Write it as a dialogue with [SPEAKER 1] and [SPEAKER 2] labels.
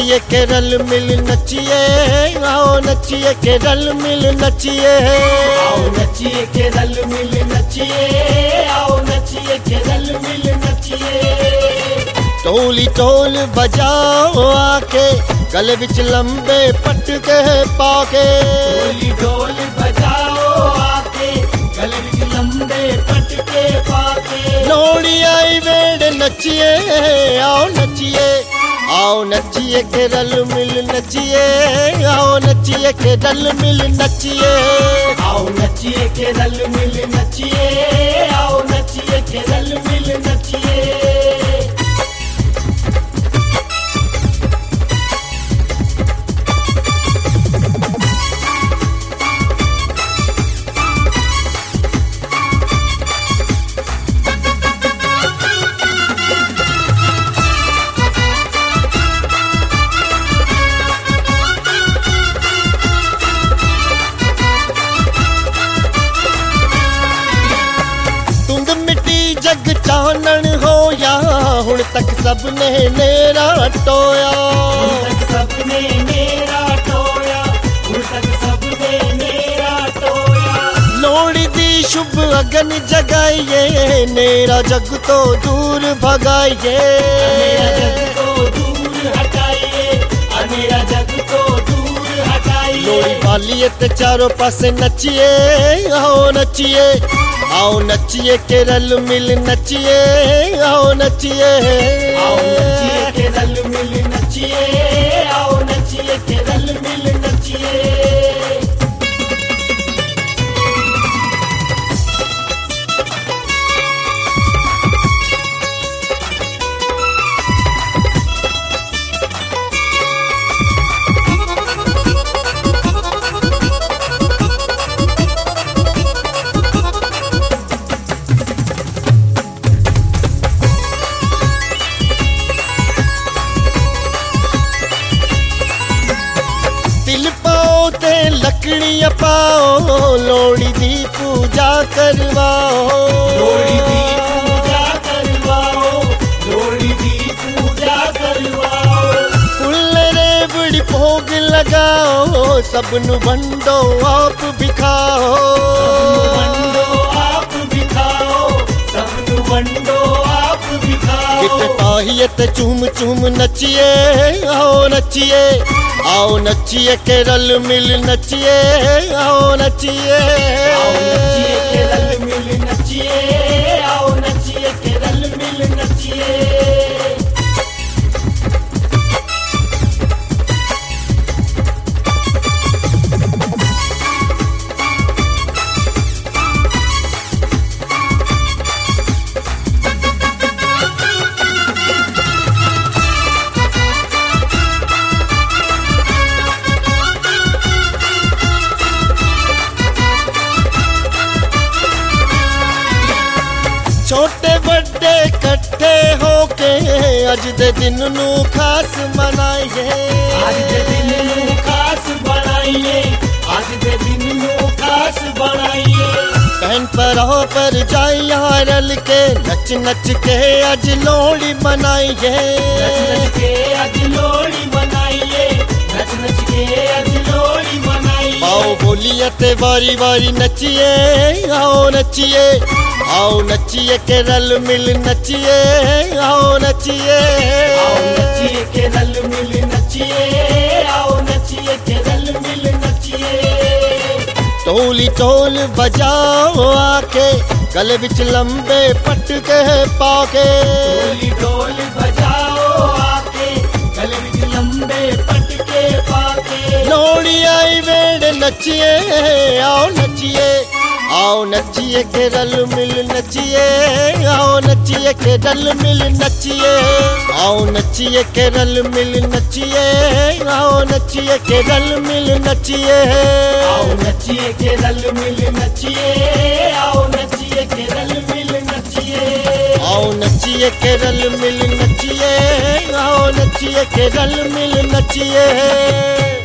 [SPEAKER 1] नचिए के रल मिल नचिए, आओ नचिए के रल मिल नचिए,
[SPEAKER 2] आओ नचिए के रल मिल नचिए, आओ नचिए के रल मिल नचिए।
[SPEAKER 1] टोली टोल बजाओ आके, गले विच लंबे पटके पाके।
[SPEAKER 2] टोली ढोल बजाओ आके, गले विच लंबे पटके पाके।
[SPEAKER 1] लोड़ी आई वेड़ नचिए, आओ नचिए, आओ नचिए के रल मिल नचिए, आओ नचिए के रल मिल नचिए,
[SPEAKER 2] आओ नचिए के रल मिल नचिए, आओ नचिए के रल मिल नचिए।
[SPEAKER 1] जग चानन होया, हुण तक सबने नेरा टोया,
[SPEAKER 2] हुण तक सबने नेरा टोया, हुण तक सबने नेरा टोया।
[SPEAKER 1] लोड़ी दी शुभ अगन जगाइए, नेरा जग तो दूर भगाइए,
[SPEAKER 2] मेरा जग तो दूर हटाइए, मेरा जग तो दूर हटाइए।
[SPEAKER 1] लोड़ी बालिए ते चारों पासे नचिए, आओ नचिए, आओ नचिए के रल मिल नचिए, आओ नचिए,
[SPEAKER 2] आओ नचिए के रल मिल नचिए, आओ नचिए के रल मिल नचिए।
[SPEAKER 1] लकड़ियां पाओ, लोड़ी दी पूजा करवाओ,
[SPEAKER 2] लोड़ी दी पूजा करवाओ, लोड़ी दी पूजा करवाओ।
[SPEAKER 1] फुल रेवड़ी भोग लगाओ, सबनु बंडो आप भी खाओ,
[SPEAKER 2] बंडो आप भी खाओ, सबनु बंडो आप भी खाओ।
[SPEAKER 1] किते पाहिए ते चूम चूम नचिए, आओ नचिए, आओ नचिए के रल मिल नचिए, आओ नचिए,
[SPEAKER 2] आओ नचिए के रल मिल नचिए, आओ नचिए के रल मिल नचिए।
[SPEAKER 1] छोटे बड़े कट्ठे होके, अज दे दिन नू खास मनाइए,
[SPEAKER 2] आज दे दिन नू खास बनाइए, आज दे दिन नू खास बनाइए।
[SPEAKER 1] बहन पराह पर जाइया रल के, नच नच के अज लोड़ी मनाइए,
[SPEAKER 2] नच नच के अज लोड़ी मनाइए, नच नच के अज लोड़ी मनाइए।
[SPEAKER 1] आओ बोलिए ते बारी बारी नचिए, आओ नचिए, आओ नचिए के रल मिल नचिए, आओ नचिए,
[SPEAKER 2] आओ नचिए के रल मिल नचिए, आओ नचिए के रल मिल नचिए।
[SPEAKER 1] टोली टोल बजाओ आके, गले विच लंबे पटके पाके।
[SPEAKER 2] टोली ढोल बजाओ आके, गले विच लंबे पटके पाके।
[SPEAKER 1] लोड़ी आई वेड़ नचिए, आओ नचिए, आओ नचिए के रल मिल नचिए, आओ नचिए के रल मिल नचिए, आओ नचिए के रल मिल नचिए, आओ नचिए के रल मिल नचिए,
[SPEAKER 2] आओ नचिए के रल मिल नचिए, आओ नचिए के रल मिल नचिए।
[SPEAKER 1] आओ नचिए के रल मिल नचिए, आओ नचिए के रल मिल नचिए।